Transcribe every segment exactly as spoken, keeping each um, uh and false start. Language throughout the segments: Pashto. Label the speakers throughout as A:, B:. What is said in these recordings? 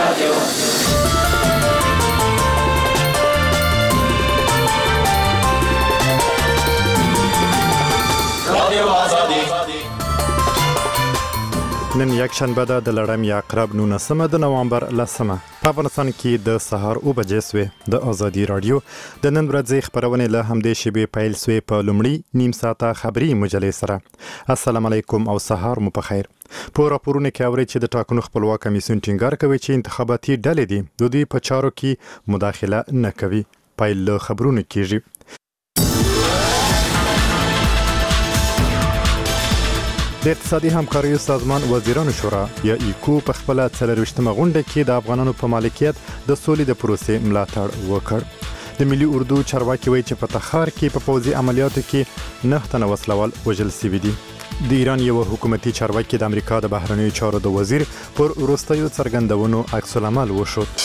A: رادیو رادیو آزادی.
B: نن یک شنبه ده د لړم یا عقرب نولسمه د نوامبر لسمه په افغانستان کې د سهار اوه بجې سوې د ازادي رادیو د نن ورځې خبرونه له همدې شیبې پیل سوې په لومړي نیم ساعته خبري مجلې سره. السلام علیکم او سهار مو په خیر. په راپورونه کې اوري چې د ټاکنو خپلواک کمیسیون ټینګار کوي چې انتخاباتي ډلې دي د دوی په چارو کې مداخله نه کوي. پیل له خبرونه کیږي. د اقتصادي همکاریو سازمان وزیرانو شورا یا ایکو په خپل څلرویشتمه غونډه کې د افغانانو په مالکیت د سولې د پروسې ملاتړ وکړ. د ملي اردو چارواکي وایي چې په تخار کې په پوځي عملیاتو کې نه تنه وسلوال وژل شوي دي. د ایران یو حکومتي چارواکي د امریکا د بهرنیو چارو د وزیر پر وروستیو څرګندونو عکس العمل وښود.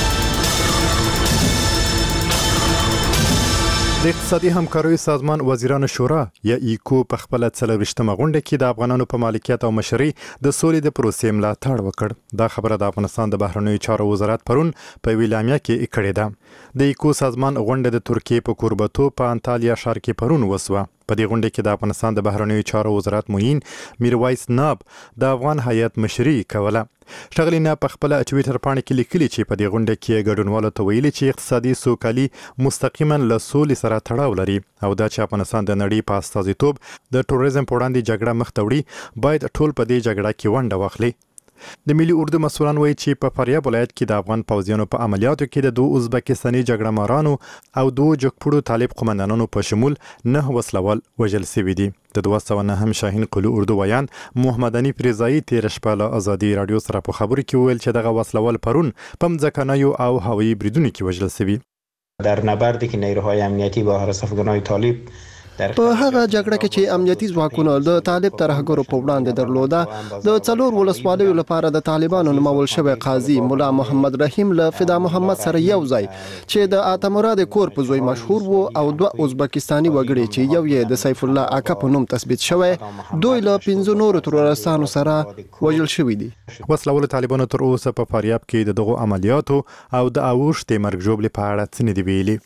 B: د اقتصادي همکاریو سازمان وزیرانو شورا یا ایکو په خپل څلرویشتمه غونډه کې د افغانانو په مالکیت او مشرۍ د سولې د پروسې ملاتړ وکړ. دا خبره د افغانستان د بهرنیو چارو وزارت پرون په ویلامیا کې کړې ده. د ایکو سازمان غونډه د ترکیې په کوربتو په انټالیا ښار کې پرون وسوه. په دې غونډه کې د افغانستان د بهرنیو چارو وزارت معین میرویس ناب د افغان هیئت مشري کوله. ښاغلي ناب په خپل ټویټر پاڼه کې لیکلي چې په دې غونډه کې ګډونوالو ته ویلي چې اقتصادي سوکالي مستقیما له سولې سره تړاو لري او دا چې افغانستان د نړۍ په استازیتوب د ټوریزم په وړاندې جګړه مخ ته وړي باید ټول په دې جګړه کې ونډه واخلي. د ملي اردو مسؤلان وایي چې په فاریاب ولایت کې د افغان پوځیانو په عملیاتو کې د دوه ازبکستاني جګړه مارانو او دوه جګپوړو طالب قومندانانو په شمول نه وسلوال وژل شوي دي. د دوه سوه نهم شاهین قلو اردو ویان محمد انیف رضایي تېره شپه له ازادي رادیو سره په خبرو کې وویل چې دغه وسلوال پرون په مځکنیو او هوایي بریدونو کې وژل شوي.
C: در نبردی که نیروهای امنیتی با حراس افغانهای طالب
D: په هغه جګړه کې چې امنیتي ځواکونو د طالب ترهګرو په وړاندې درلوده د څلور ولسوالیو لپاره د طالبانو نومول شوی قاضي مولا محمد رحیم له فدا محمد سره یو ځای چې د آتمراد کور په زوی مشهور وو او دوه ازبکستاني وګړي چې یو یې د سیف الله اکا په نوم تثبیت شوی دوی له پنځه نورو ترورستانو سره وژل شوي دي.
B: وسلوال طالبانو تر اوسه په فاریاب کې د دغو عملیاتو او د اوښتې مرګ ژوبلې په اړه څه نه دي ویلي.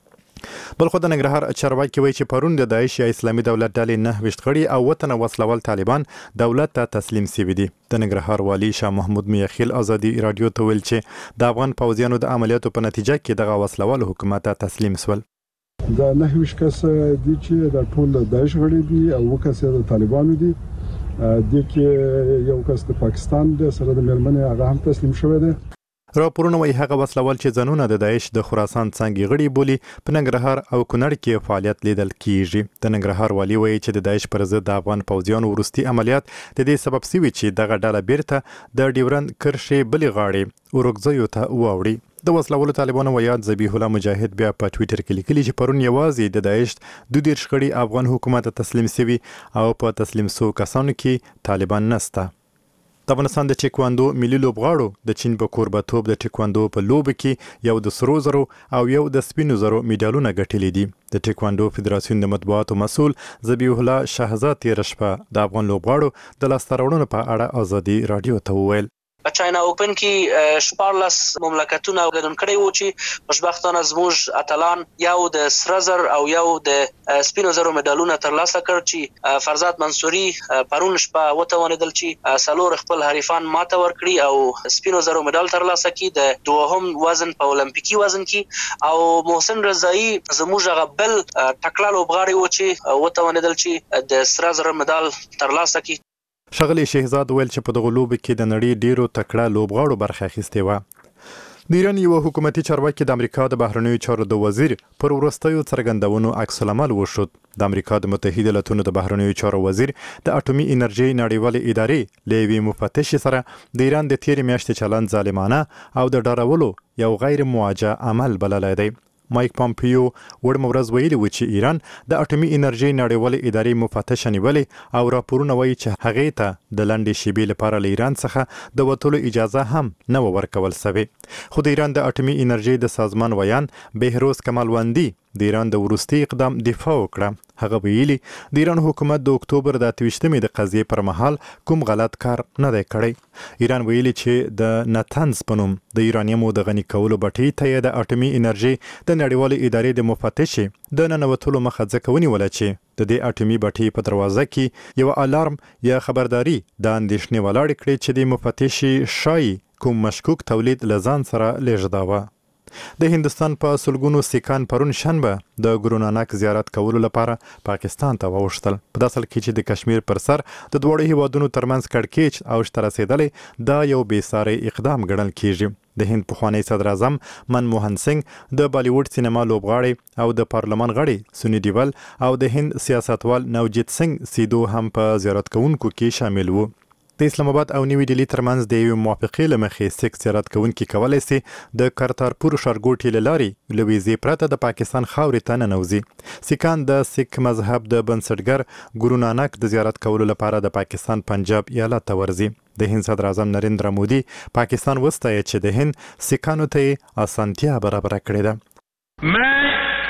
B: بل خو د ننګرهار چارواکي وایي چې پرون د داعش یا اسلامي دولت ډلې نه ویشت غړي او وطن وسلوال طالبان دولت ته تسلیم شوي دي. د ننګرهار والي شاه محمود میاخیل ازادي رادیو ته ویل چې د افغان پوځیانو د عملیاتو په نتیجه کې دغه وسلوال حکومت ته تسلیم شول.
E: د نه ویشت کس دي چې د ټول داعش غړي دي او وکس د طالبانو دي. د کې یو کس د پاکستان د سره د مېرمنې هغه هم تسلیم شوی دی.
B: راپورونه وایي هغه وسلوال چې ځانونه د داعش د خراسان څانګې غړي بولي په ننګرهار او کونړ کې فعالیت لیدل کیږي. د ننګرهار والي وایي چې د داعش پر ضد د افغان پوځیانو وروستي عملیات د دې سبب شوي چې دغه ډله بیرته د ډیورند کرښې بلې غاړې اورګزیو ته واوړي. د وسلوالو طالبانو ویاد ذبیح الله مجاهد بیا په ټویټر کې لیکلي چې پرون یوازې د داعش دوه دېرش غړي افغان حکومت ته تسلیم شوي او په تسلیم شو کسانو کې طالبان نسته. د افغانستان د ټیکواندو ملي لوبغاړو د چین په کوربتوب د ټیکواندو په لوبه کې یو د سرو زرو او یو د سپینو زرو میډالونه ګټلي دي. د ټیکواندو فدراسیون د مطبوعاتو مسؤل ذبیح الله شهزاد تېره شپه د افغان لوبغاړو د لاسته راوړنو په اړه ازادي رادیو ته وویل.
F: په چاینا اوپن کې شپاړلس مملکتونه ګډون کړي وو چې خوشبختانه زموږ اتلان یو د سره زر او یو د سپینو زرو مډالونه ترلاسه کړ چې فرزاد منصوري پرون شپه وتوانېدل چې څلور خپل حریفان ماته ورکړي او سپینو زرو مډال ترلاسه کړي د دوهم وزن په اولمپیکي وزن کې او محسن رضایی زموږ هغه بل ټکړه لوبغاړی و چې وتوانېدل چې د سره زر مډال ترلاسه کړي.
B: ښاغلي شهزاد ویل چې په دغه لوبه کې د نړۍ ډیرو تکړه لوبغاړو برخه اخیستې وه. د ایران یو حکومتي چارواکي د امریکا د بهرنیو چارو د وزیر پر وروستیو څرګندونو عکس العمل وښود. د امریکا د متحده ایالاتونو د بهرنیو چارو وزیر د اټومي انرژي نړیوالې ادارې له یوې مفتشې سره د ایران د تېرې میاشتې چلند ظالمانه او د ډارولو یو غیر مواجه عمل بللی دی. مایک پامپیو وړمه ورځ ویلي و چې ایران د اټومي انرژي نړیوالې ادارې مفتشه نیولې او راپورونه وایي چې هغې ته د لنډې شیبې لپاره له ایران څخه د وتلو اجازه هم نه ورکول شوې. خو د ایران د اټومي انرژي د سازمان ویان بهروز کمالوندي د ایران د وروستي اقدام دفاع وکړه. هغه ویلي د ایران حکومت د اکتوبر د اته ویشتمې د قضیې پر مهال کوم غلط کار نه دی کړی. ایران ویلي چې د نتنز په نوم د یورانیمو د غني کولو بټۍ ته یې د اټومي انرژي د نړیوالې ادارې د مفتشې د ننوتلو مخه ځکه ونیوله چې د دې اټومي بټۍ په دروازه کې یو الارم یا خبرداري د اندېښنې ولاړې کړې چې د مفتشې شایي کوم مشکوک تولید له ځان سره لیږداوه. د هندستان په سلګونو سیکان پرون شنبه د ګورو نانک زیارت کولو لپاره پاکستان ته واوښتل. په داسې حال کې چې د کشمیر پر سر د دواړو هیوادونو ترمنځ کړکېچ اوج ته رسېدلی دا یو بېساری اقدام ګڼل کېږي. د هند پخوانی صدر اعظم منموهن سنګ د بالیووډ سینما لوبغاړی او د پارلمان غړی سونی دیول او د هند سیاستوال نوجیت سنګ سیدو هم په زیارت کوونکو کې شامل وو. د اسلام آباد او نیوی ډیلی ترمنځ د یوې موافقې له مخې سیک زیارت کوونکي کولی سي د کرتارپور ښارګوټي له لارې له ویزې پرته د پاکستان خاورې ته ننوځي. سیکان د سیک مذهب د بنسټګر ګورو نانک د زیارت کولو لپاره د پاکستان پنجاب ایالت ته ورځي. د هند صدر اعظم نریندرا مودي پاکستان وستایه چې د هند سیکانو ته اسانتیا برابره کړې ده.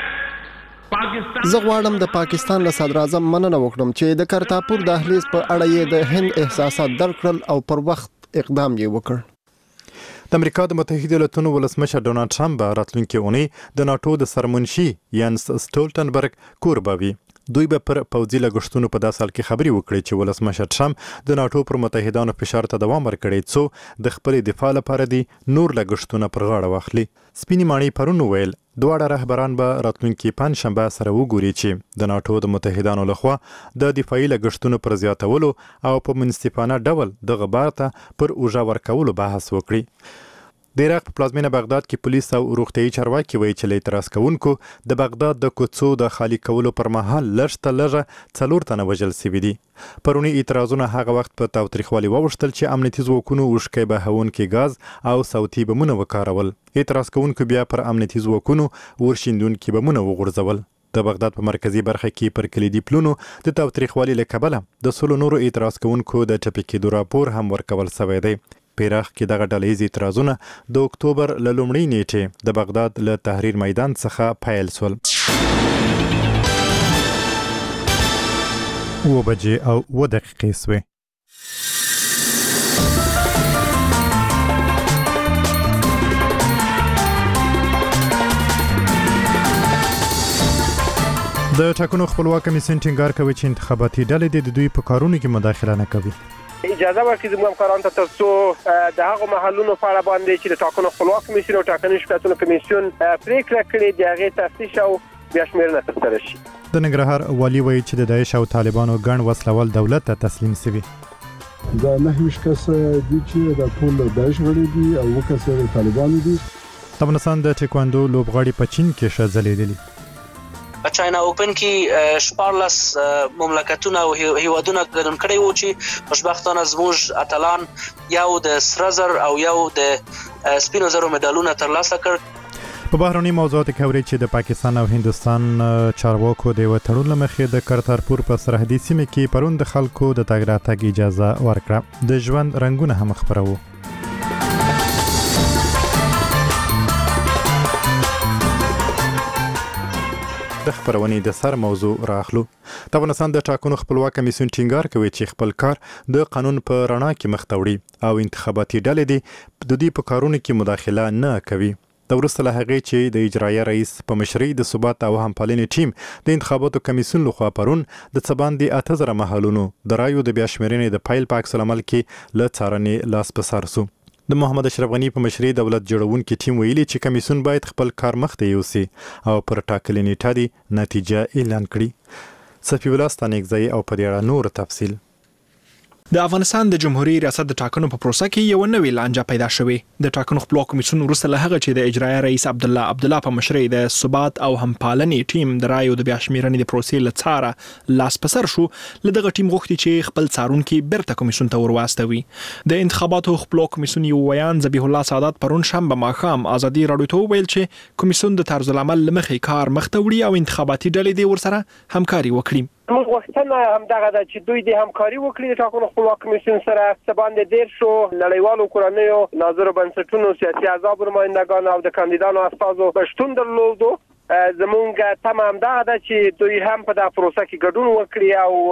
D: زه غواړم د پاکستان له صدر اعظم مننه وکړم چې د کرتارپور دهلیز په اړه یې د هند احساسات درک کړل او پر وخت اقدام یې وکړ.
B: د امریکا د متحده ایالاتونو ولسمشر ډونالډ ټرمپ به راتلونکي اونۍ د ناټو د سرمنشي یانس سټولټنبرګ کور به وي. دوی به پر پوځي لګښتونو په داسې حال کې خبرې وکړي چې ولسمشر ټرمپ د ناټو پر متحدانو فشار ته دوام ورکړی څو د خپلې دفاع لپاره دي نور لګښتونه پر غاړه واخلي. سپینې ماڼۍ پرون وویل دواړه رهبران به راتلونکي پنجشنبه سره وګوري چې د ناټو د متحدانو لخوا د دفاعي لګښتونو پر زیاتولو او په منصفانه ډول دغه بار ته پر اوږه ورکولو بحث وکړي. د عراق په پلازمینه بغداد کې پولیس او روغتیايي چارواکي وایي چې له اعتراض کوونکو د بغداد د کوڅو د خالي کولو پر مهال لږ ته لږه څلور تنه وژل سوي دي. پرونی اعتراضونه هغه وخت په تاوتریخوالي واوښتل چې امنیتي ځواکونو اوښکې بهونکي ګاز او صوتي بمونه وکارول. اعتراض کوونکو بیا پر امنیتي ځواکونو ورشیندونکي بمونه وغورځول. د بغداد په مرکزی برخه کې پر کلیدي پلونو د تاوتریخوالي له کبله د سلو نورو اعتراض کوونکو د ټپي کېدو راپور هم ورکول سوی دی. په عراق کې دغه ډله ییز اعتراضونه د اکتوبر له لومړۍ نیټې د بغداد له تحریر میدان څخه پیل شول. اوه بجې او اوه دقیقې سوې. د ټاکنو خپلواک کمیسیون ټینګار کوي چې انتخاباتي ډلې د دوی په کارونو کې مداخله نه کوي.
A: اجازه ورکړي زموږ همکارانو ته تر څو د هغو محلونو په اړه باندې چې د ټاکنو خپلواک کمیسیون او ټاکنیز شکایتونو کمیسیون پریکړه کړې د هغې تفتیش او بیا شمېرنه ترسره شي.
B: د ننګرهار والي وایي چې د داعش او طالبانو ګڼ وسلوال دولت ته تسلیم شوي.
E: د نهه ویشت کسه دي چې د ټول داعش غړي دي او اووه کسه د طالبانو دي.
B: د افغانستان د ټیکواندو لوبغاړي په چین کې ښه ځلېدلي.
F: په چاینا اوپن کې شپاړلس مملکتونه او هیوادونه ګډون کړي وو چې خوشبختانه زموږ اتلان یو د سره زر او یو د سپینو زرو مډالونه ترلاسه کړ.
B: په بهرني موضوعاتو کې اوري چې د پاکستان او هندستان چارواکو د یو تړون له مخې د کرتارپور په سرحدي سیمه کې پرون د خلکو د تګ راتګ اجازه ورکړه. د ژوند رنګونه هم خپرو. د خبرونې د سر موضوع راخلو. د افغانستان د ټاکنو خپلواک کمیسیون ټینګار کوي چې خپل کار د قانون په رڼا کې مخ ته وړي او انتخاباتي ډلې دي د دوی په کارونو کې مداخله نه کوي. د وروسته له هغې چې د اجرایه رئیس په مشرۍ د ثبات او همپالنې ټیم د انتخاباتو کمیسیون لخوا پرون د څه باندې اته زره محلونو د رایو د بیا شمېرنې د پیل په عکس العمل کې له څارنې لاس په سر سو. د محمد اشرف غنی په مشرۍ دولت جوړونکي ټیم ویلي چې کمیسیون باید خپل کار مخته یوسي او پر ټاکلې نیټه دی نتیجه اعلان کړي. صفی الله ستانکزی او په دې اړه نور تفصیل.
G: د افغانستان د جمهوریت ریاست د ټاکنو په پروسه کې یو نوې لانجه پیدا شوې. د ټاکنو خپلواک کمیسیون وروسته له هغه چې د اجرایه رئیس عبد الله عبد الله په مشرۍ د ثبات او همپالنې ټیم د رایو د بیا شمېرنې د پروسې له څاره لاس په سر شو، له دغه ټیم غوښتي چې خپل څارونکي بیرته کمیسیون ته ورواستوي. د انتخاباتو خپلواک کمیسیون یو ویان ذبیح الله سعادت پرون شنبه ماښام ازادي راډیو ته وویل چې کمیسیون د طرز العمل له مخې کار مخته وړي او انتخاباتي ډلې دې ورسره همکاري وکړي.
A: موږ غوښتنه همدغه ده چې دوی د همکاري وکړي د ټاکنو خپلواک کمیسیون سره. څه باندې ډېر شو نړیوالو کورنیو ناظرو بنسټونو سیاسي احزابو نمایندګانو او د کاندیدانو استازو شتون درلودو زمونږ تمام دا ده چې دوی هم په دا پروسه کې ګډون وکړي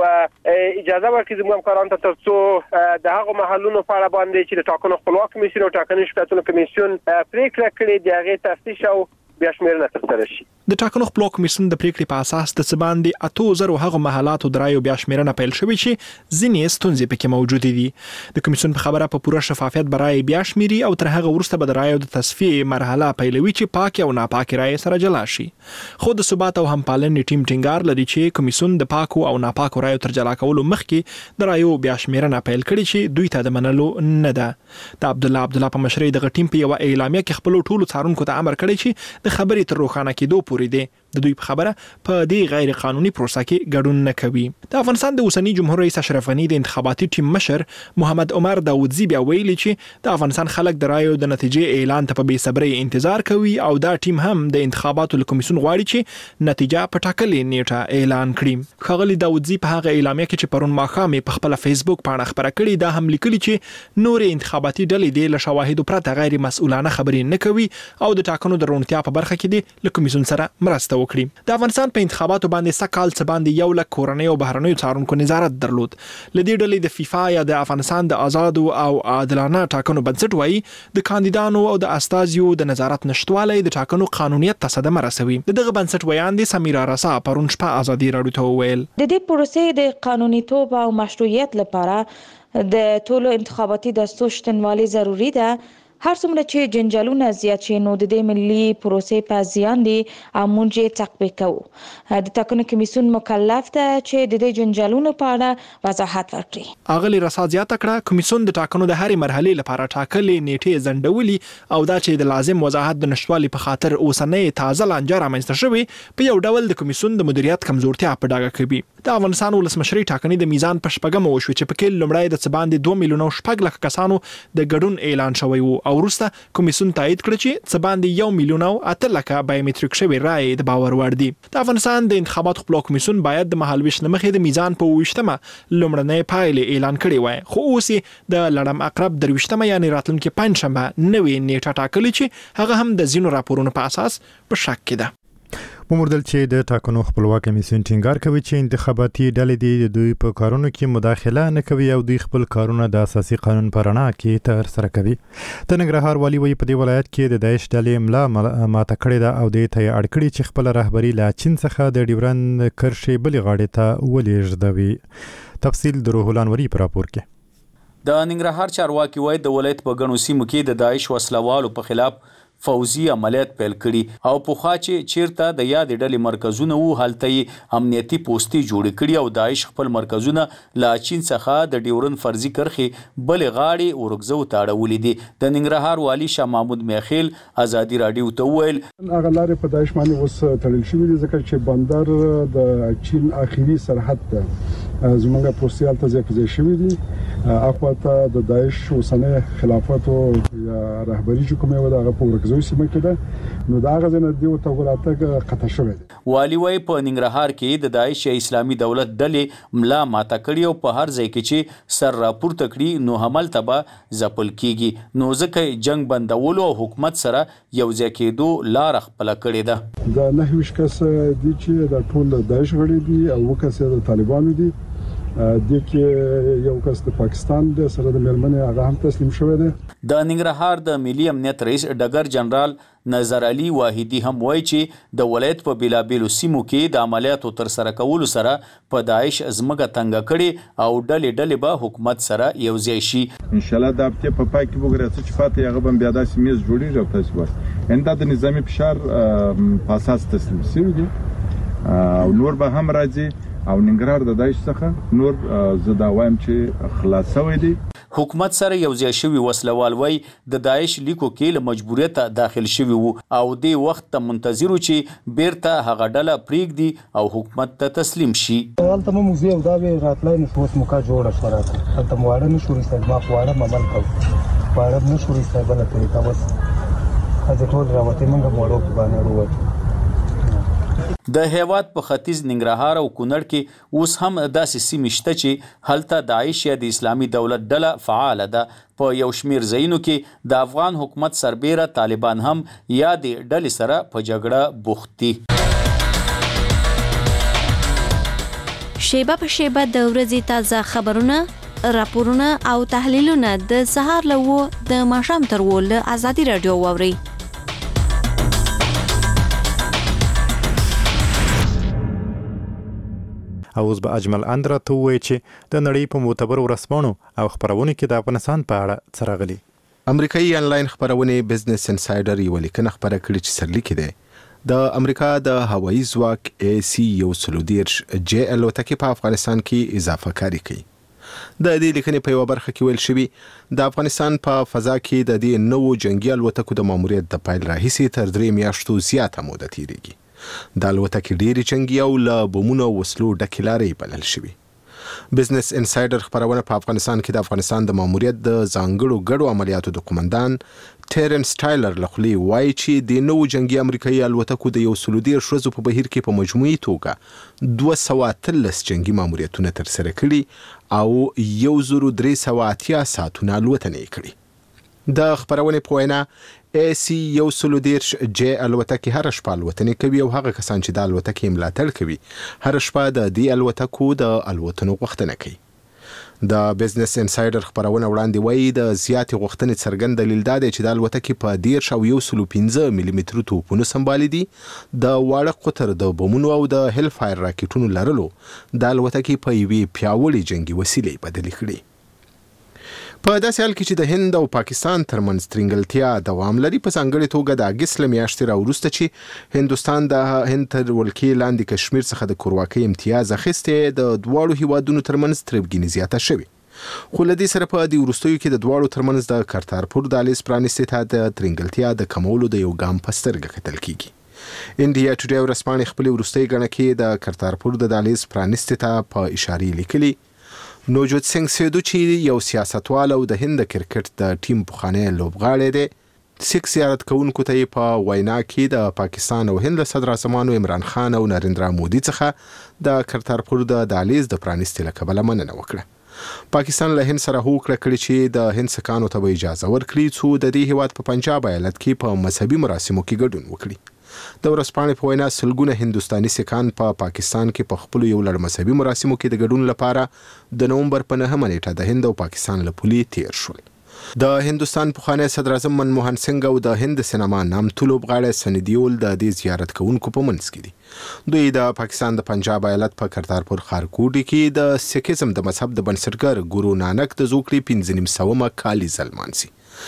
A: او اجازه ورکړي زموږ همکارانو ته ترڅو د هغو محلونو په اړه باندې چې د ټاکنو خپلواک کمیسیون او ټاکنیز شکایتونو کمیسیون پریکړه کړې د هغې تفتیش او بیا شمیرنه ترسره شي.
G: د ټاکنو خپلواک کمیسیون د پریکړې په اساس د څه باندې اته زره هغو محلاتو د رایو بیا شمیرنه پیل شوې چې ځینې ستونزې پکې موجودې دي. د کمیسیون په خبره په پوره شفافیت به رایې بیا شمیري او تر هغه وروسته به د رایو د تصفیې مرحله پیلوي چې پاکې او ناپاکې رایې سره جلا شي. خو د ثبات او همپالنې ټیم ټینګار لري چې کمیسیون د پاکو او ناپاکو رایو تر جلا کولو مخکې د رایو بیا شمیرنه پیل کړي چې دوی ته د منلو نه ده. د عبدالله عبدالله په مشرۍ دغه ټیم په یوه اعلامیه کې خپلو ټولو څارونکو ته امر کړی چې د خبرې تر روښانه کېدو پورې دی د دوی په خبره په دې غیر قانوني پروسه کې ګډون نه کوي. د افغانستان د اوسنی جمهور رئیس اشرف غنی د انتخاباتي ټیم مشر محمد عمر داودزی بیا ویلي چې د افغانستان خلک د رایو د نتیجې اعلان ته په بې صبرۍ انتظار کوي او دا ټیم هم د انتخاباتو له کمیسیون غواړي چې نتیجه په ټاکلې نیټه اعلان کړي. ښاغلي داودزی په هغه اعلامیه کې چې پرون ماښام په خپل فیسبوک پاڼه خبره کړې دا هم لیکلي چې نور انتخاباتي ډلې د له شواهدو پرته غیر مسؤلانه خبرې نه کوي او د ټاکنو د روڼتیا په برخه کې د له کمیسیون سره مرسته وکړي. د افغانستان په انتخاباتو باندې سکهال څه باندې یو لک کورنۍ او بهرنیو څارونکو نظارت درلود. لدې ډلې د فیفا یا د افغانستان د آزادو او عادلانه ټاکنو بنسټ وایي د کاندیدانو او د استازیو د نظارت نشټوالی د ټاکنو قانونیت ته صدمه رسوي. د دغه بنسټ ویاندې سمیرا رسا پرون شپه ازادي راډیو ته وویل
H: د دې پروسې د قانونیتوب او مشروعیت لپاره د ټولو انتخاباتي دستور شتنوالی ضروری ده. هر څومره چې جنجالونه زیات شي نو د دې ملي پروسې په زیان دي او موږ یې تطبیق کوو. د ټاکنو کمیسیون مکلف ده چې د دې جنجالونو په اړه وضاحت ورکړي.
G: اغلي رسا زیاته کړه کمیسیون د ټاکنو د هرې مرحلې لپاره ټاکلې نیټې ځنډولي او دا چې د لازم وضاحت د نشټوالي په خاطر اوسنۍ تازه لانجه رامنځته شوې په یو ډول د کمیسیون د مدیریت کمزورتیا په ډاګه کوي. د افغانستان ولسمشرۍ ټاکنې د میزان په شپږمه وشوې چې پکې لومړی د څه باندې دوه میلیونه شپږ لکه کسانو د ګډون اعلان شوی وو او وروسته کمیسیون تایید کړ چې څه باندې یو میلیون او اته لکه بایومټریک شوی رایې د باور وړ دي. د افغانستان د انتخاباتو خپلواک کمیسیون باید د مهالویش نه مخکې د میزان په اوویشتمه لومړنۍ پایلې اعلان کړې وای خو اوس د لړم اقرب درویشتمه یعنې راتلونکي پنجشنبه نوې نیټه ټاکلې چې هغه هم د ځینو راپورونو په اساس په شک کې ده.
B: وموردل چې د ټاکنو خپلواک کمیسیون ټینګار کوي چې انتخاباتي ډلې د دوی په کارونو کې مداخله نه کوي او دوی خپل کارونه د اساسي قانون په رڼا کې تر سره کوي. د ننګرهار والي وایي په دې ولایت کې د داعش ډلې ملا ماته کړې ده او دې ته یې اړ کړي چې خپل رهبري له چین څخه د ډیورند کرښې بلې غاړې ته ولېږدوي. تفصیل د روح الانوري په راپور کې.
I: د ننګرهار چارواکي وایي د ولایت په ګڼو سیمو کې د داعش وسلوالو په خلاف فوزي عملیات پیل کړي او پوخا چې چیرته د یادې ډلې مرکزونه وو هلته یې امنیتي پوستې جوړې کړي او داعش خپل مرکزونه له چین څخه د ډیورند فرضي کرښې بلې غاړې ورګزو ته اړولي دي. د ننګرهار والي شاه محمود میخیل ازادي راډیو ته وویل
E: هغه لارې په داعش باندې اوس تړل شوي دي ځکه چې بندر د چین اخري سرحد ته زموږ پوستیال ته ځای په ځای شوي دي. اخواته د داعش اوسنۍ خلافتو یا رهبري چې کومه و دغه په ورکزوي سیمه کې ده نو دا غزه نه دی او ته وراتګ قطع شوی دی.
I: والي وايي په ننګرهار کې د داعش اسلامي دولت ډلې ملا ماته کړي او په هر ځای کې چې سر راپورته کړي نو حمل تبا ځپل کیږي نو ځکه جنگ بندولو او حکومت سره یو ځای کېدو لار خپل کړي ده.
E: د نهویش کس دي چې د ټول داعش غړي دي او وکاسه د طالبانو دي د کې یو کس د پاکستان د سره د مېرمنې هغه هم تسلیم شوی دی.
I: د ننګرهار د ملي امنیت رئیس ډګر جنرال نظر علي واحدي هم وایي چې د ولایت په بیلابیلو سیمو کې د عملیاتو تر سره کولو سره په داعش ازمګه تنګ کړي او ډلې ډلې به حکومت سره یو ځای شي.
J: ان شاء الله د هفته په پای کې وګورئ چې فاتح هغه بم بیا داسې میز جوړیږي او تاسو وایي انده د نظامی فشار په اساس تسلیم شوی دی او نور به هم راځي او ننګرهار د داعش څخه نور زدا وایم چې خلاصوي دي.
I: حکومت سره یو ځای شوی وسلوال وای د داعش لیکو کې له مجبوریت داخل شوی وو او د وخت ته منتظر چې بیرته هغه ډله پریږدي او حکومت ته تسلیم شي.
K: اول ته مو زیو دا به راتلای نو اوس موکا جوړه شراته هلته مواړه نشو رسېد ما خواړه ممل کو خواړه نشو رسېد بل طریقه بس از ټول راوته موږ موړو په باندې وروت
I: د هیواد په ختیځ ننګرهار او کونړ کې اوس هم داسې سیمې شته چې هلته داعش یا د اسلامي دولت ډله فعاله ده. په یو شمیر ځایونو کې د افغان حکومت سربیره طالبان هم یا د ډلې سره په جګړه بوخت دي.
L: شیبه په شیبه د ورځې تازه خبرونه، راپورونه او تحلیلونه د سهار له وو د ماښام تر وو له ازادي راډیو واورئ.
B: او اوس به اجمل اندرا ته ووایي چې د نړۍ په معتبرو ورځپاڼو او خپرونو کې د افغانستان په اړه څه راغلي.
M: امریکایي انلاین خپرونې بزنس انسایډر یوه لیکنه خپره کړې چې سرلیکې دی د امریکا د هوایي ځواک ای سی یو سلو دېرش جې الوتکې په افغانستان کې اضافه کاري کوي. د دې لیکنې په یوه برخه کې ویل شوي د افغانستان په فضا کې د دې نوو جنگي الوتکو د ماموریت د پیل راهیسې تر درې میاشتو زیاته موده تیریږي. د الوتکې ډېرې جنګي او له بمونو او وسلو ډکې لارې بلل شوي. بزنس انسایډر خپرونه په افغانستان کې د افغانستان د ماموریت د ځانګړو ګډو عملیاتو د قومندان ټیرنس ټایلر له خولې وایي چې د نوو جنګي امریکایي الوتکو د یو سلو دېرش ورځو په بهیر کې په مجموعي توګه دوه سوه اتلس جنګي ماموریتونه ترسره کړي او یو زرو درې سوه اتیا ساعتونه الوتنې کړي. د خپرونې په وینا ای سی یو سلو دېرش جې الوتکې هره شپه الوتنې کوي او هغه کسان چې د الوتکې ملاتړ کوي هره شپه د دې الوتکو د الوتنو غوښتنه کوي. د بزنس انسایډر خپرونه وړاندې وایي د زیاتې غوښتنې څرګند دلیل دا دی چې د الوتکې په دېرش او یو سلو پنځه ملي مترو توپونو سمبالي دي، د واړه قطر د بمونو او د هیل فایر راکټونو لرلو د الوتکې په یوې پیاوړې جنګي وسیلې بدلې کړي. په داسې حال کې چې د هند او پاکستان ترمنځ ترنګلتیا دوام لري، په ځانګړې توګه د اګست له میاشتې راوروسته چې هندوستان د هند تر ولکې لاندې کشمیر څخه د کورواکۍ امتیاز اخیستی، د دواړو هیوادونو ترمنځ تربګیني زیاته شوې. خو له دې سره په دې وروستیو کې د دواړو ترمنځ د کرتارپور دهلیز پرانیستې ته د ترنګلتیا د کمولو د یو ګام په سترګه کتل کیږي. انډیا ټوډے ورځپاڼې خپلې وروستۍ ګڼه کې د کرتارپور د دهلیز پرانیستې ته په اشارې لیکلي. نوجوت سنگ سیدو چې یو سیاستوال او د هند کرکټ د ټیم پخوانی لوبغاړی دی، سیک زیارت کوونکو ته په وینا کې د پاکستان او هند له صدراعظمانو عمران خان او نریندرا مودي څخه د کرتارپور د دهلیز د پرانیستې له کبله مننه وکړه. پاکستان له هند سره هوکړه کړې چې د هند سکانو ته به اجازه ورکړي څو د دې هیواد په پنجاب ایالت کې په مذهبي مراسمو کې ګډون وکړي. د ورځپاڼې په وینا سلګونه هندوستاني سکان په پا پاکستان کې په خپلو یو لړ مذهبي مراسمو کې د ګډون لپاره د نومبر په نهمه نیټه د هند او پاکستان له پولې تیر شول. د هندوستان پخوانی صدراعظم منموهن سنگ او د هند سینما نامتو لوبغاړی سنی دیول د دې زیارت کوونکو په منځ کې دي. دوی د پاکستان د پنجاب ایالت په کرتارپور ښارګوټي کې د سیکیزم د مذهب د بنسټګر ګورو نانک د زوکړې پنځه نیم سومه کالیزه لمانځي.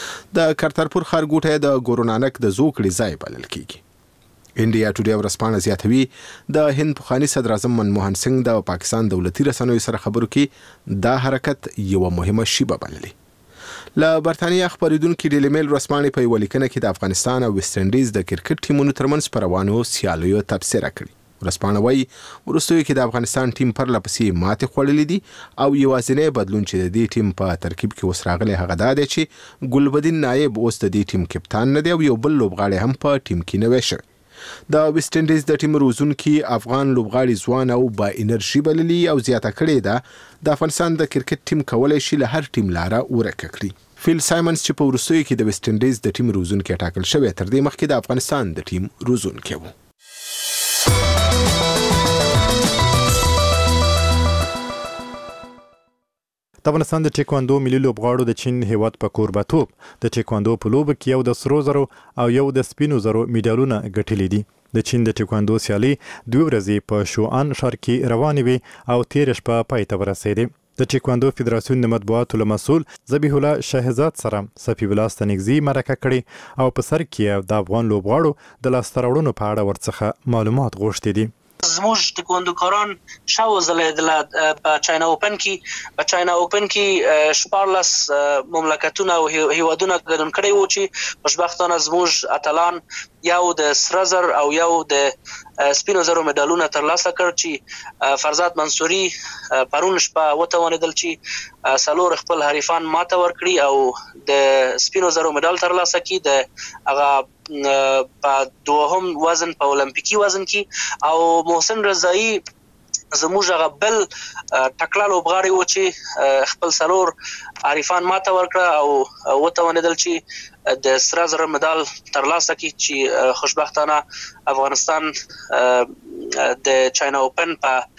M: د کرتارپور ښارګوټی د ګورو نانک د زوکړې ځای بلل کیږي. انډیا ټوډے ورځپاڼه زیاتوي د هند پخوانی صدراعظم منموهن سنگ د پاکستان دولتي رسنیو سره خبرو کې دا حرکت یوه مهمه شیبه بللې. له برتانیا خپرېدونکي ډیلی میل ورځپاڼې په یوه لیکنه کې د افغانستان او ویسټ انډیز د کرکټ ټیمونو ترمنځ په روانو سیالیو تبصره کړې. ورځپاڼه وایي وروستیو کې د افغانستان ټیم پرله پسې ماتې خوړلې دي او یوازینی بدلون چې د دې ټیم په ترکیب کې اوس راغلی هغه دا دی چې ګلبدین نایب اوس د دې ټیم کپتان نه دی او یو بل لوبغاړی هم په ټیم کې نوی شوی. د ویسټ انډیز د ټیم روزونکي افغان لوبغاړي ځوان او با انرژي بللي او زیاته کړې ده د افغانستان د کرکټ ټیم کولی شي له هر ټیم لاره ورکه کړي. فیل سایمنز چې په وروستیو کې د ویسټ انډیز د ټیم روزونکي ټاکل شوی، تر دې مخکې د افغانستان د ټیم روزونکی و.
B: د افغانستان د ټیکواندو ملي لوبغاړو د چین هیواد په کوربه‌توب د ټیکواندو په لوبه کې یو د سرو زرو او یو د سپینو زرو میډالونه ګټلي دي. د چین د ټیکواندو سیالي دوه ورځې په شوان ښار کې روانې وي او تېره شپه پای ته ورسېدې. د ټیکواندو فدراسیون د مطبوعاتو له مسؤل ذبیح الله شهزاد سره صفي الله ستنګزي مرکه کړې او په سر کې د افغان لوبغاړو د لاسته راوړنو په اړه ورڅخه معلومات غوښتي دي.
F: زموږ ټیکواندوکاران شاو ځلېدله په چاینا اوپن کې په چاینا اوپن کې شپاړلس مملکتونه او هیوادونه ګډون کړي وو چې خوشبختانه زموږ اتلان یو د سره زر او یو د سپینو زرو مډالونه ترلاسه کړ چې فرزاد منصوري پرون شپه وتوانېدل چې سلور خپل حریفان ماته ورکړي او د سپینو زرو مډال ترلاسه کړي د هغه په دوهم وزن په اولمپیکي وزن کې او محسن رضایی زموږ هغه بل ټکلا لوبغاړی و چې خپل سلور حریفان ماته ورکړه او وتوانېدل چې د سره زر مډال ترلاسه کړي چې خوشبختانه افغانستان د چاینا اوپن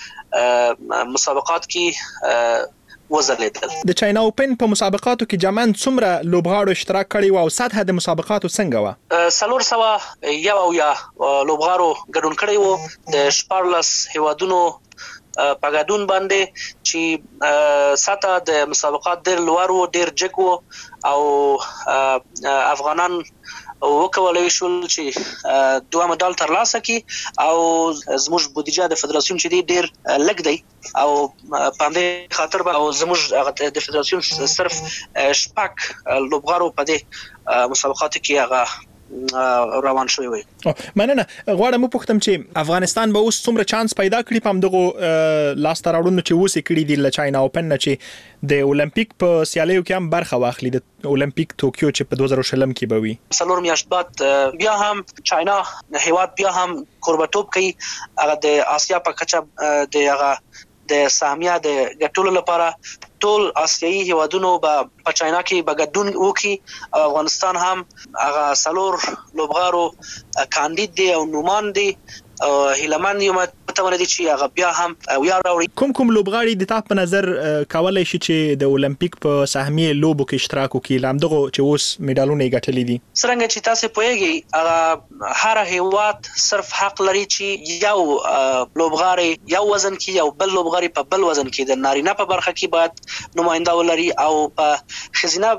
F: په مسابقات کې وزلیدل.
G: د چاینا اوپن په مسابقاتو کې جمعاً څومره لوبغاړو اشتراک کړی و او سطح د مسابقاتو څنګه و؟
F: څلور سوه یو اویا لوبغاړو ګډون کړی و د شپاړلس هیوادونو په ګډون باندې چې سطح د مسابقات ډېر لوړ و، ډېر جګ و او افغانان وکولای شول چې دوه مډال ترلاسه کړي او زموږ بودیجه د فدراسیون چې دی ډېر لږ دی او په همدې خاطر به او زموږ د فدراسیون صرف شپږ لوبغاړو په دې مسابقاتو کې هغه روان شوی وي.
G: مننه. غواړم وپوښتم چې افغانستان به اوس څومره چانس پیدا کړي په همدغه لاسته راوړنو چې اوس یې کړي دي له چاینا اوپن نه چې د اولمپیک په سیالیو کې هم برخه واخلي د اولمپیک توکیو چې په دوه زره شلم کې به وي؟
F: څلور میاشت بعد بیا هم چاینا هیواد بیا هم کوربتوب کوي هغه د آسیا په کچه د هغه د سهمیه د ګټلو لپاره ټول آسیایي هیوادونو به په چاینا کې به ګډون وکړي او افغانستان هم هغه څلور لوبغاړو کاندید دی او نومان دی او هیلمن یو متونه دي چې هغه بیا هم ویا راوړي.
G: کوم کوم لوبغاړي د تاسو په نظر کولای شي چې د اولمپیک په سهمیه لوبو کې اشتراک وکړي لامدغه چې اوس میډالونه یې ګټلې دي؟
F: څنګه چې تاسو پوهیږئ هغه هر هیواد صرف حق لري چې یو لوبغاړي یو وزن کې یو بل لوبغاړي په بل وزن کې د نارینه په برخه کې باید نماینده ولري او په خزینه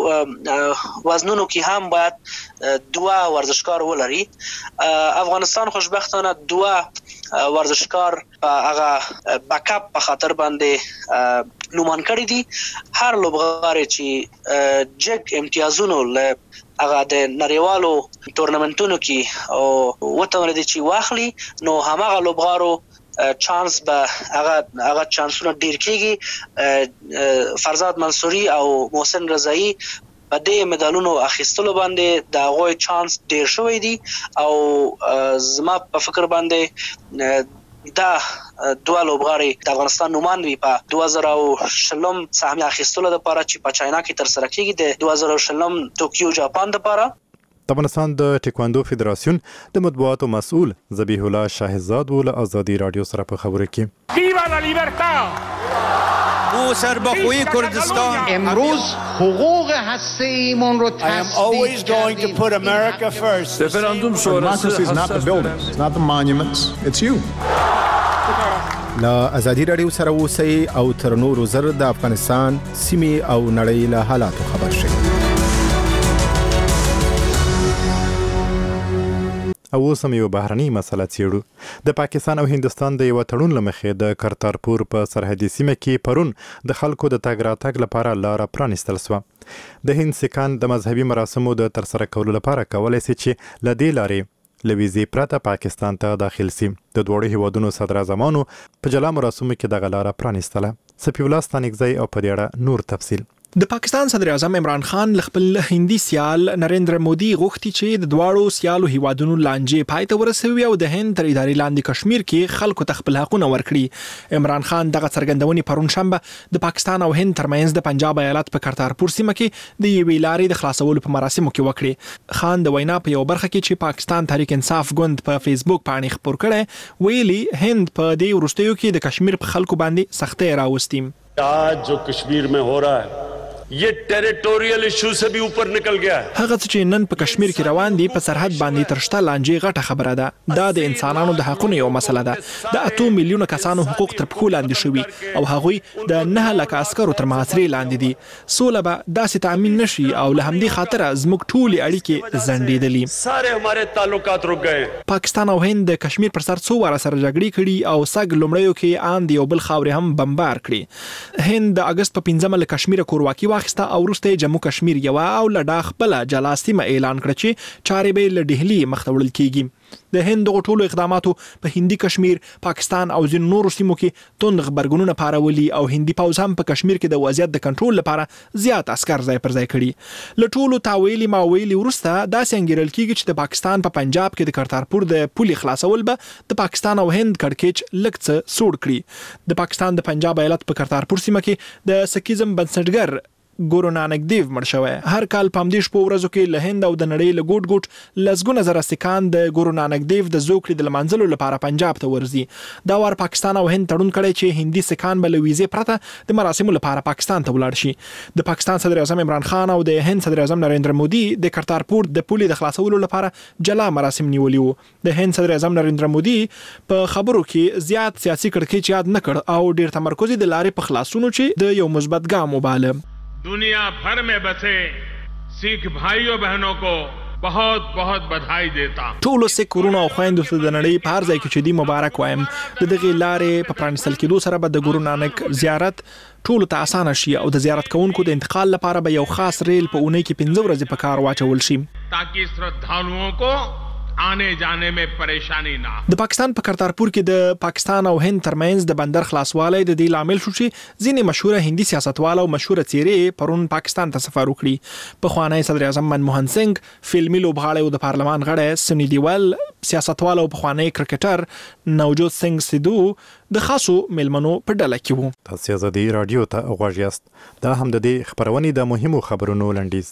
F: وزنونو کې هم باید دوه ورزشکار ولري. افغانستان خوشبختانه دوه ورزشکار هغه بکاپ په خاطر باندې نومان کړی دي. هر لوبغاړی چې جګ امتیازونو له هغه د نړیوالو تورنمنټونو کې او وتوانېدي چې واخلي نو هماغه لوبغاړو چانس به هغه هغه چانسونه ډیر کیږي. فرزاد منصوري او محسن رضایی په دې مډالونو اخیستلو باندې د هغوی چانس ډیر شوی دی او زما په فکر باندې دا دوه لوبغاړي د افغانستان نومان وي په دوه زره شلم سهمیه اخیستلو لپاره چې په چاینا کې تر سره کیږي د دوه زره شلم توکیو جاپان لپاره.
B: د افغانستان د ټیکواندو فدراسیون د مطبوعاتو مسؤل ذبیح الله شاهزاد ول ازادي رادیو سره په خبرو کې
N: ویوا لا لیبرتا
O: او سربخوی کردستان
P: امروز حقوق هسته‌ایمون رو
N: I am always going to put America first.
Q: Referendum sonrası is not the buildings, it's not the monuments, it's you.
M: لا ازادي رادیو سره اوسئ او تر نورو زر د افغانستان سیمې او نړۍ له حالاتو خبر شئ.
B: او اوس هم یو بهرنۍ مسله څېړو. د پاکستان او هندستان د یو تړون لمخې د کرتارپور په سرحدي سیمه کې پرون د خلکو د تګ راتګ لپاره لاره پرانیستل سوه. د هند سیکان د مذهبي مراسمو د ترسره کولو لپاره کولی سي چې له دې لارې له ویزې پرته پاکستان ته داخل سي. د دواړو هیوادونو صدراعظمانو په جلا مراسمو کې دغه لاره پرانیستله. صفي الله ستانکزی او په دې اړه نور تفصیل.
G: د پاکستان صدر اعظم عمران خان خپل هندي سیال نریندر مودي غوښتي چې د دواړو سیالو هیوادونو لانجې پای ته ورسوي او د هند تر ادارې لاندې کشمیر کې خلکو ته خپل حقونه ورکړي. عمران خان دغه څرګندونې پرون شنبه د پاکستان او هند ترمنځ د پنجاب ایالت په کرتارپور سیمه کې د یوې لارې د خلاصولو په مراسمو کې وکړي. خان د وینا په یو برخه کې چې پاکستان تحریک انصاف ګوند په فیسبوک باندې خبر کړي ویلي هند په دې وروستیو کې د کشمیر په خلکو باندې سختۍ راوستي.
R: आज जो कश्मीर में हो रहा है ये टेरिटोरियल इशू से भी ऊपर निकल गया है.
G: هغه چې نن په کشمیر کې روان دي په سرحد باندې ترشته لانجې غټه خبره ده. دا د انسانانو د حقوقو یو مسله ده. د اته میلیونه کسانو حقوق تر پښو لاندې شوي او هغوی د نه لکه عسکرو تر محاصرې لاندې دي. سوله به داسې تامین نشي او له همدې خاطره زموږ ټولې اړیکې زنډېدلې.
R: ساره हमारे تعلقات رک گئے.
G: پاکستان او هند د کشمیر پر سر څو واره سره جګړې کړي او سګ لومړیو کې آن دی یو بل خاورې هم بمبار کړي. هند د اگست په پنځمه له کشمیر کورواکي واخیسته او وروسته جمهور کشمیر یو او لداخ بل جلا سیمه اعلان کړ چې چارې به له ډهلی مخ ته وړل کیږي. د هند دغه ټولو اقداماتو په هندي کشمیر، پاکستان او ځینو نورو سیمو کې توند خبرګونونه پارولي او هندي پوځ هم په کشمیر کې د وضعیت د کنټرول لپاره زیات عسكر ځای پر ځای کړي. له ټولو تاویلي ماویلي وروسته داسې انګیرل کیږي چې د پاکستان په پنجاب کې د کرتارپور د پولې خلاصول به د پاکستان او هند کړکېچ لږ څه سوړ کړي. د پاکستان د پنجاب ایالت په کرتارپور سیمه کې د سکیزم بنسټګر ګورو نانک دیو مړ شوی. هر کال په همدې شپو ورځو کې له هند او د نړۍ له ګوټ ګوټ لسګونه زره سکان د ګورو نانک دیو د زوکړې د لمانځلو لپاره پنجاب ته ورځي. دا وار پاکستان او هند تړون کړی چې هندي سکان به له ویزې پرته د مراسمو لپاره پاکستان ته ولاړ شي. د پاکستان صدر اعظم عمران خان او د هند صدر اعظم نریندر مودي د کرتارپور د پولې د خلاصولو لپاره جلا مراسم نیولي وو. د هند صدر اعظم نریندر مودي په خبرو کې زیات سیاسي کړکېچ یاد نه کړ او ډیر تمرکز د لارې په خلاصونو چې د یو مثبت ګام وباله.
S: दुनिया भर में बसे सिख भाइयों बहनों को बहुत बहुत बधाई देता.
G: ټولو سیک ورونو او خويندو ته د نړۍ په هر ځای کې چې دی مبارک وایم. د دغه لارې په پرانستل کېدو سره به د ګورو نانک زیارت ټولو ته اسانه شي او د زیارت کوونکو د انتقال لپاره به یو خاص ریل په اونۍ کې پنځه ورځې په کار واچول شي
S: تاکي श्रद्धालुओं को आने जाने में परेशानी ना.
G: د پاکستان په کرتارپور کې د پاکستان او هند ترمنځ د بندر خلاصوالی د دې لامل شو چې ځینې مشهوره هندي سیاستوال او مشهوره څیرې پرون پاکستان ته سفر وکړي. پخوانی صدر اعظم منموهن سنگ، فلمي لوبغاړی او د پارلمان غړی سنی دیول، سیاستوال او پخوانی کرکټر نوجوت سنگ سیدو د خاصو ملمنو په ډله کې وو.
B: تاسو ازادي رادیو ته غوږ یاست. دا هم د دې خبرونې د مهمو خبرونو لنډیز.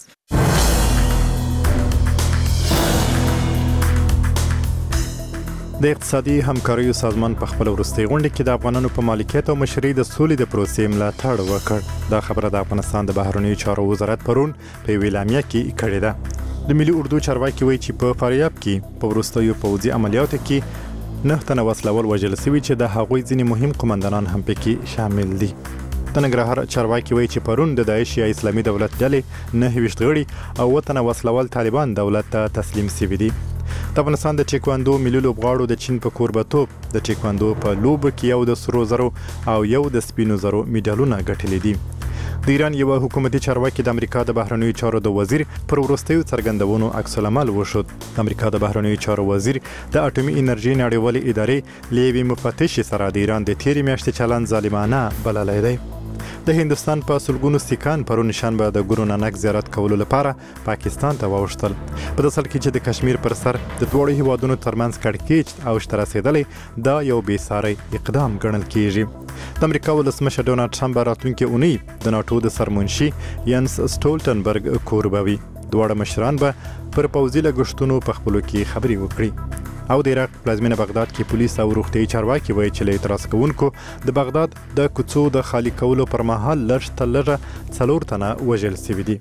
B: د اقتصادي همکاریو سازمان په خپل وروستي غونډه کې د افغانانو په مالکیت او مشرۍ د سولې د پروسې ملاتړ وکړ. دا خبره د افغانستان د بهرنیو چارو وزارت پرون په ویلامیا کې کړې ده. د ملي اردو چارواکي وایي چې په فاریاب کې په وروستیو پوځي عملیاتو کې نه تنه وسلوال وژل شوي چې د هغوی ځینې مهم قومندانان هم پکې شامل دي. د ننګرهار چارواکي وایي چې پرون د داعش یا اسلامي دولت ډلې نه ویشت غړي او وطن وسلوال طالبان دولت ته تسلیم شوي دي. د افغانستان د ټیکواندو ملي لوبغاړو د چین په کوربتوب د ټیکواندو په لوبو کې یو د سرو زرو او یو د سپینو زرو میډالونه ګټلي دي. د ایران یو حکومتي چارواکي د امریکا د بهرنیو چارو د وزیر پر وروستیو څرګندونو عکس العمل وشود. د امریکا د بهرنیو چارو وزیر د اټومي انرژي نړیوالې ادارې لیوی مفتش سره د ایران د تیرې میاشتې چلند ظالمانه بللی دی. د هندستان په سلګونو سیکان پرون شنبه د ګورو نانک زیارت کولو لپاره پاکستان ته واوښتل. په داسې حال کې چې د کشمیر پر سر د دواړو هیوادونو ترمنځ کړکېچ او شته رسېدلی دا یو بې ساری اقدام ګڼل کیږي. د امریکا ولسمشر ډونالډ ټرمپ به راتلونکې اونۍ د ناټو د سرمنشي ینس سټولټنبرګ کوربوي. دواړه مشران به پر پوځي لګښتونو په خپلو کې خبرې وکړي. او د عراق پلازمینه بغداد کې پولیس او روغتیايي چارواکي وایي چې له اعتراض کوونکو د بغداد د کوڅو د خالی کولو پر مهال لږ تر لږه څلور تنه وژل شوي دي.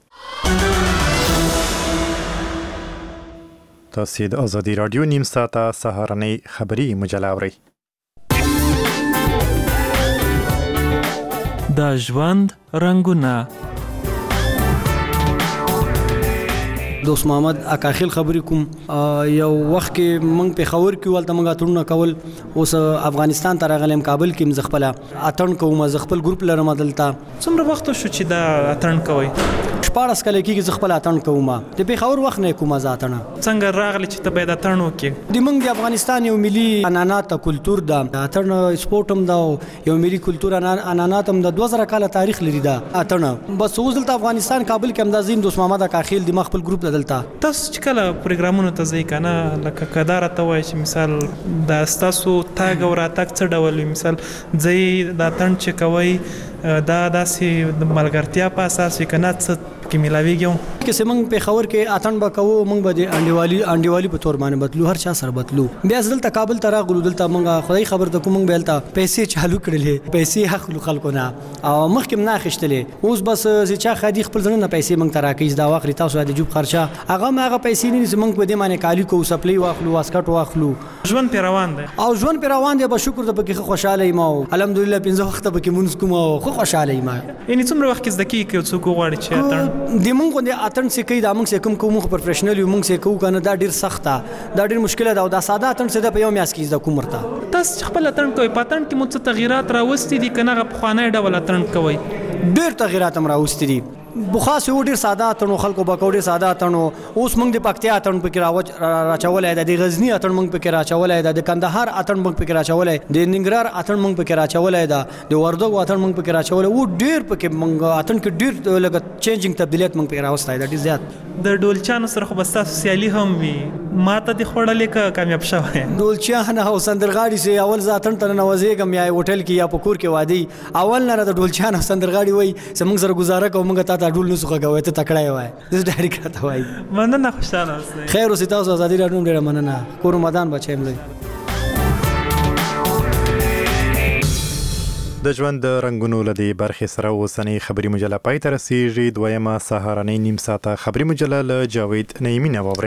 B: تاسو د ازادي رادیو نیم ساعته سهارنۍ خبري مجله اورئ.
T: د ژوند رنگونه
U: دوست محمد اکاخیل خبرې کوم. یو وخت کې موږ په خبر کې ولته موږ اتړونه کول. اوس افغانستان ته راغلم کابل کې مزخپل اتړ کوم زخپل ګروپ لرم دلته.
T: څومره وخت شو چې دا اتړ کوي؟
U: شپاړس کله کې زخپل اتړ کوم. د په خبر وخت نه کوم ځاتنه.
T: څنګه راغلی چې ته به د اتړ وکې؟
U: د موږ د افغانستان یو ملي عنعنات کلچر دا اتړ سپورت هم دا یو ملي کلچر عنعنات هم د دوه زره کال تاریخ لري دا اتړ. بس اوس دلته افغانستان کابل کې هم د زین دوست محمد اکاخیل د خپل ګروپ دلته.
T: تاسو چې کله پروګرامونو ته ځئ کنه لکه کدار ته وایي چې مثال د تاسو تاګ او راتګ څه ډول مثال ځئ دا تن چې کوي دا داسې د ملګرتیا په اساس کنه څه کې ملاویږي
U: که سمنګ په خبر کې اتن به کوو موږ به د انډیوالي انډیوالي په تور باندې بدلو هر چا سره بدلو. بیا دلته کابل ته راغلو دلته موږ خدای خبر ته کوم بیلته پیسې چالو کړلې پیسې حق خلکو نه او مخکې نه خښتلې. اوس بس چې چا خادي خپل ځنه نه پیسې موږ تراکې دا واخلي تاسو د جوب خرچه هغه هغه پیسې نه زمونږ په دې معنی کالی کو سپلی واخلو واسکټ واخلو.
T: ژوند په روان دی
U: او ژوند په روان دی. به شکر د پکې خوشاله یم او الحمدلله پنځه وخت پکې مونږ کوم او خو خوشاله یم.
T: یعنی څومره وخت کې زدکی کې څوک غواړي چې اتن
U: د مونږ د اتن څخه کې د مونږ څخه کوم پروفیشنل یو مونږ څخه کوو کنه دا ډیر سخت ده دا ډیر مشکله ده او دا ساده اتن څخه په یو میاس کې د کومرته.
T: تاسو خپل اتن کوی پاتن کې مو څه تغیرات راوستي دي کنه په خوانه ډول اتن کوي؟
U: ډیر تغیرات هم راوستي دي. بخاص یو ډیر ساده اتڼ خلکو به ډیر ساده اتڼ اوس موږ د پکتیا اتڼ پکې راوچ راچولای د غزنی اتڼ موږ پکې راچولای د کندهار اتڼ موږ پکې راچولای د ننګرهار اتڼ موږ پکې راچولای د وردګو اتڼ موږ پکې راچولای او ډیر پکې موږ اتڼ کې ډیر لکه چینجینګ تبدیلیت موږ پکې راوستای د ډیر زیات
T: د ډولچانو سره خو بس تاسو سیالي هم وي ماته د خړلې کا کامیاب شوه
U: ډولچان او سندرغاړي سي اول ځاتن تر نوازېګم یا هوټل کې یا پکور کې وادي اول نه د ډولچان او سندرغاړي وای سمنګ سره گزاره کوم موږ ته ډول نسخه کوي ته تکړه وای د ډایرک راته وای
T: مننه خوشاله اوسئ
U: خیر اوسئ تاسو ازادي راډیو ډیره مننه کور رمضان بچیم لای
B: د ژوند د رنگونو لدی برخې سره اوسنۍ خبري مجله پای ته رسیږي دویمه سهارنۍ نیم ساعته خبري مجله له جاوید نعیمي نه